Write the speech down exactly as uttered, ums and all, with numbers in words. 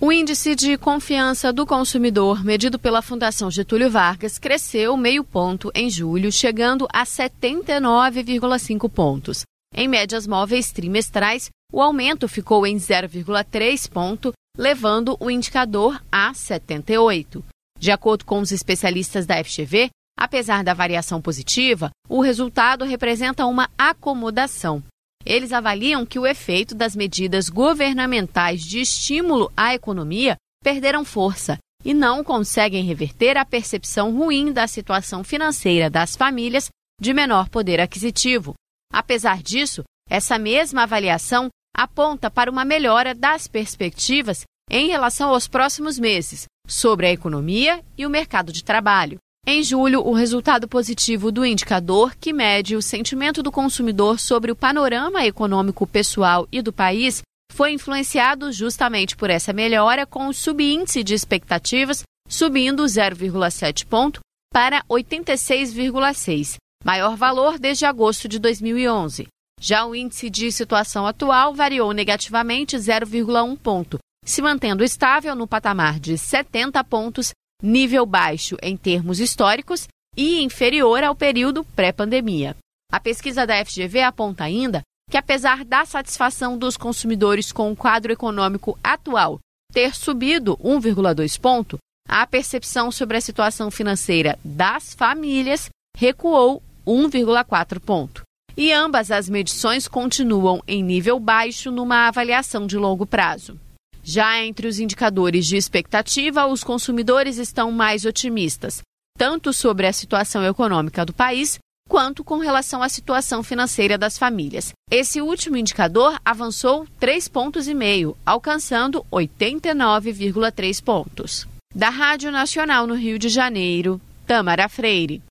O índice de confiança do consumidor, medido pela Fundação Getúlio Vargas, cresceu meio ponto em julho, chegando a setenta e nove vírgula cinco pontos. Em médias móveis trimestrais, o aumento ficou em zero vírgula três ponto, levando o indicador a setenta e oito. De acordo com os especialistas da F G V, apesar da variação positiva, o resultado representa uma acomodação. Eles avaliam que o efeito das medidas governamentais de estímulo à economia perderam força e não conseguem reverter a percepção ruim da situação financeira das famílias de menor poder aquisitivo. Apesar disso, essa mesma avaliação aponta para uma melhora das perspectivas em relação aos próximos meses sobre a economia e o mercado de trabalho. Em julho, o resultado positivo do indicador, que mede o sentimento do consumidor sobre o panorama econômico pessoal e do país, foi influenciado justamente por essa melhora, com o subíndice de expectativas subindo zero vírgula sete ponto para oitenta e seis vírgula seis, maior valor desde agosto de dois mil e onze. Já o índice de situação atual variou negativamente zero vírgula um ponto, se mantendo estável no patamar de setenta pontos, nível baixo em termos históricos e inferior ao período pré-pandemia. A pesquisa da F G V aponta ainda que, apesar da satisfação dos consumidores com o quadro econômico atual ter subido um vírgula dois ponto, a percepção sobre a situação financeira das famílias recuou um vírgula quatro ponto. E ambas as medições continuam em nível baixo numa avaliação de longo prazo. Já entre os indicadores de expectativa, os consumidores estão mais otimistas, tanto sobre a situação econômica do país, quanto com relação à situação financeira das famílias. Esse último indicador avançou três pontos e meio, alcançando oitenta e nove vírgula três pontos. Da Rádio Nacional no Rio de Janeiro, Tâmara Freire.